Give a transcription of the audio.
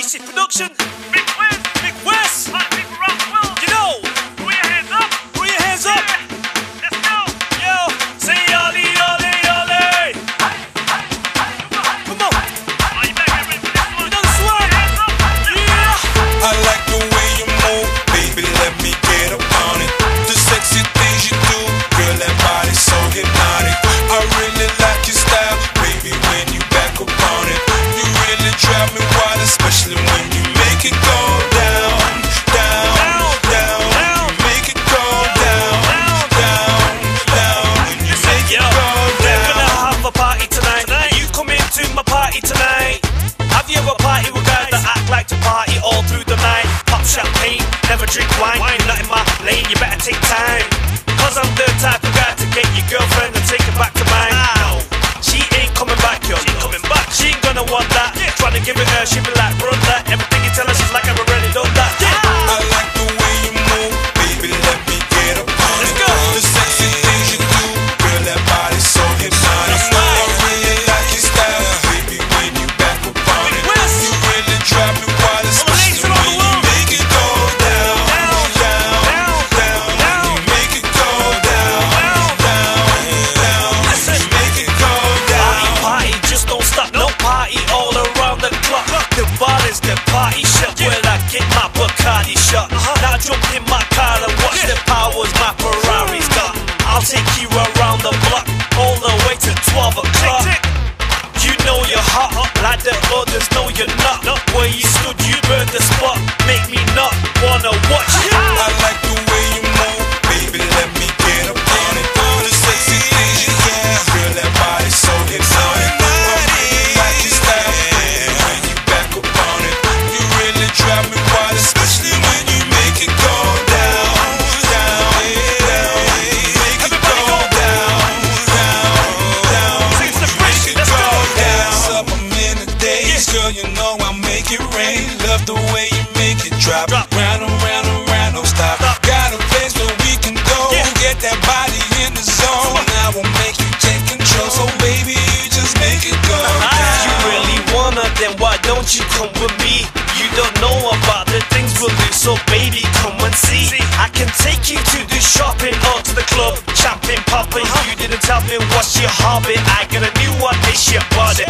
Massive production. Big West. Big West. Big Rockwell. You know. Put your hands up. Put your hands up. Yeah. Let's go. Yo. Say ollie, ollie, ollie. Come on. Are you back ready for this one? You know the swag. Hands up. Yeah. I like the way you move, baby, let me get up on it. The sexy things you do, girl, that body's so hypnotic. I really like your style, baby, when you back up on it. You really drive me wild, especially when you make it go down, down, down. You make it go down, down, down. When you make it Yo, go we're gonna down. have a party tonight. You come into my party tonight. Have you ever party with guys that act like to party all through the night? Pop champagne, never drink wine. You're not in my lane, you better take time. Cause I'm the type of guy to get your girlfriend and take her back to mine. No, she ain't coming back, yo. She ain't coming back. She ain't gonna want that. Trying to give it her, she be like, run that. Everything you tell her, she's like, I've already done that. I like the way you move, baby, let me get up on Let's it. go. The sexy things you do, girl, that body's so hypnotic. That's right. I really like your style, baby, when you back up on it. West. You really drive me wild, ladies especially around the when you world. make it go down, Down, down, down, down. down. When you make it go down, Down. down, down. Listen. When you make it go down. Party, just don't stop. No party all around the clock. The bar is the party shop where I get my Bacardi shot. Now jump in my car and watch the powers my Ferrari's got. I'll take you around the block, all the way to 12 o'clock. You know you're hot, like the others know you're not. Where you stood, you burned the spot. Make me not wanna watch you. I like the way you move, baby, let me get up on it. The sexy things you do, girl, that body's so hypnotic. I really like your style, baby, when you back up on it. You really drive me wild, especially when you make it go down, down, down. You make it go down, down, down. Sing the You French, make it let's go go. down. Up a minute days, girl, you know I make it rain. Love the way you make it drop. Round and round and round, don't stop. Got a place where we can go. Get that body in the zone. I will make you take control. So baby, you just make it go If down. you really wanna, then why don't you come with me? You don't know about the things we'll do, so baby, come and see. I can take you to the shopping or to the club, champagne popping. You didn't tell me what's your hobby. I got a new one, it's your body.